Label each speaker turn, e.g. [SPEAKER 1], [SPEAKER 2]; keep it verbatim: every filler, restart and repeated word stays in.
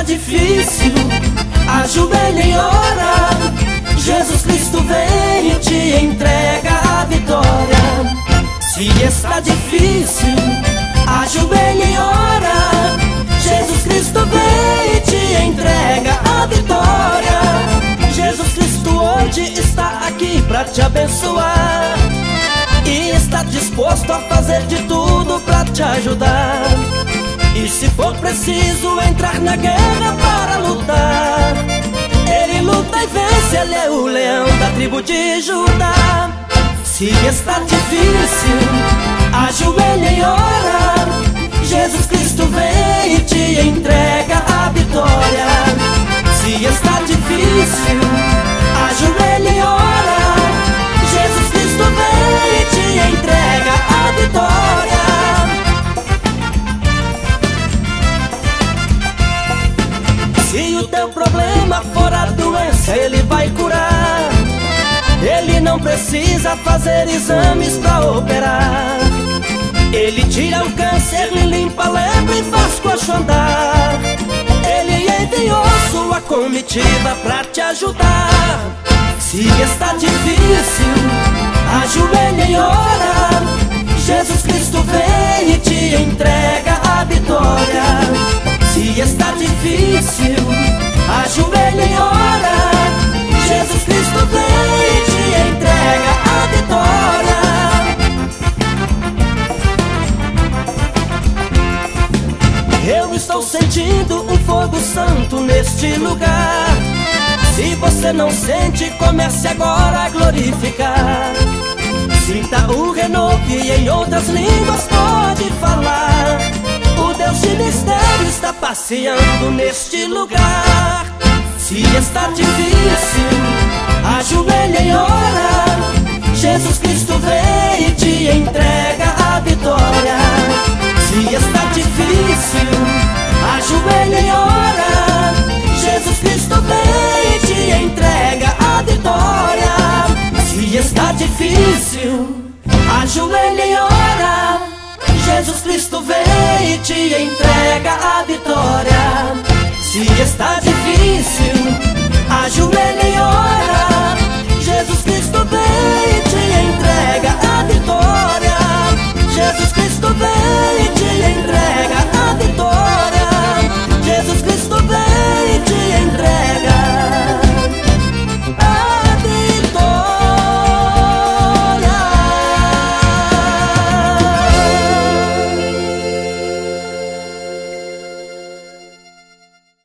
[SPEAKER 1] difícil, ajoelhe e ora. Jesus Cristo vem e te entrega a vitória. Se está difícil, ajoelhe e ora. Jesus Cristo vem e te entrega a vitória. Jesus Cristo hoje está aqui pra te abençoar e está disposto a fazer de tudo pra te ajudar. E se for preciso entrar na guerra para lutar, Ele luta e vence, Ele é o leão da tribo de Judá. Se está difícil, ajoelhe e ora. Jesus Cristo vem e te entrega a vitória. Se está difícil, ajoelhe e ora. Jesus Cristo vem e te entrega a vitória. Se o teu problema for a doença, Ele vai curar. Ele não precisa fazer exames pra operar. Ele tira o câncer, lhe limpa a lepra e faz coxo andar. Ele enviou sua comitiva pra te ajudar. Se está difícil, ajoelhe e ora. Jesus Cristo vem e te entrega a vitória. Se está difícil, ajoelhe e ora. Jesus Cristo vem e te entrega a vitória. Eu estou sentindo um fogo santo neste lugar. Se você não sente, comece agora a glorificar. Sinta o renovo e em outras línguas pode falar. O Deus de mistério está passeando neste lugar. Se está difícil, ajoelhe e ora. Jesus Cristo vem e te entrega a vitória. Se está difícil, ajoelhe e ora. Jesus Cristo vem e te entrega a vitória. Se está difícil, ajoelhe e ora. Jesus Cristo vem e te entrega a vitória. Se está difícil, ajoelhe e ora.